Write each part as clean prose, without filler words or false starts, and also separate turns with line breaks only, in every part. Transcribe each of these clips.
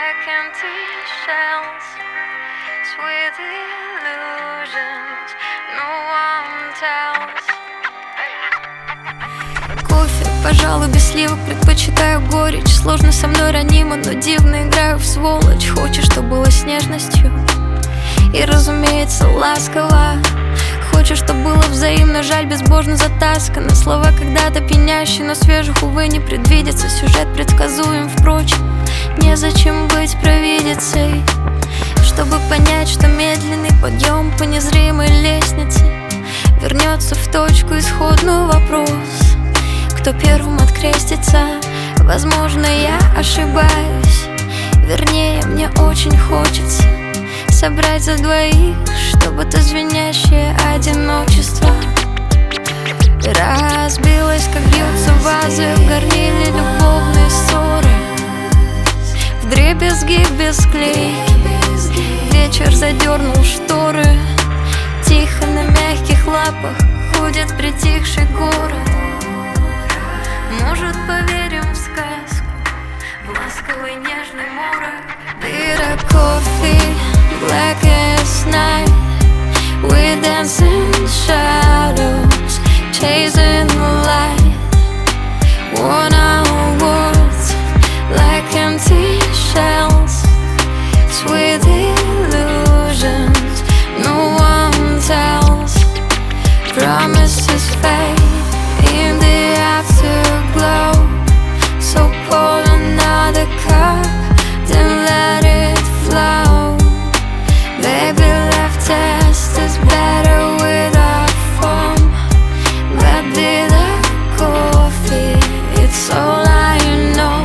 like empty shells, sweet illusions no one tells.
Кофе, пожалуй, без сливок, предпочитаю горечь. Сложно со мной ранимо, но дивно играю в сволочь. Хочешь, что было с нежностью и, разумеется, ласково. Хочешь, что было взаимно, жаль, безбожно затаскано. Слова когда-то пьянящие, но свежих, увы, не предвидится. Сюжет предсказуем, впрочем, незачем быть провидицей, чтобы понять, что медленный подъем по незримой лестнице вернется в точку исходную. Вопрос: кто первым открестится? Возможно, я ошибаюсь. Вернее, мне очень хочется собрать за двоих, чтобы то звенящее одиночество разбилось, как бьются вазы в горниле любовные ссоры, вдребезги без склейки. Вечер задернул шторы, тихо на мягких лапах ходит притихший город. Может, поверим в сказку, в ласковый нежный морок. Bitter coffee, black as night, we dance in shadows, chasing the light. Worn out words like empty shells, sweet illusions no one tells. Promises fade in the afterglow, so pour another cup, then let it flow. Baby, left test is better without foam. That bitter coffee, it's all I know.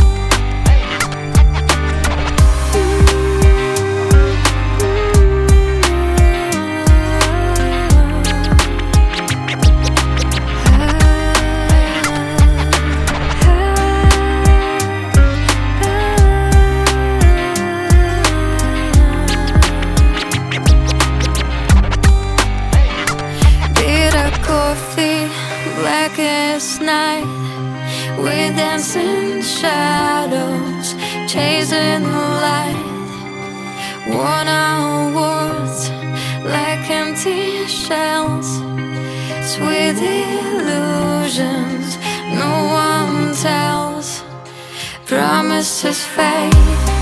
Black as night, we dance in shadows, chasing the light. Worn out words like empty shells, sweet illusions no one tells. Promises fade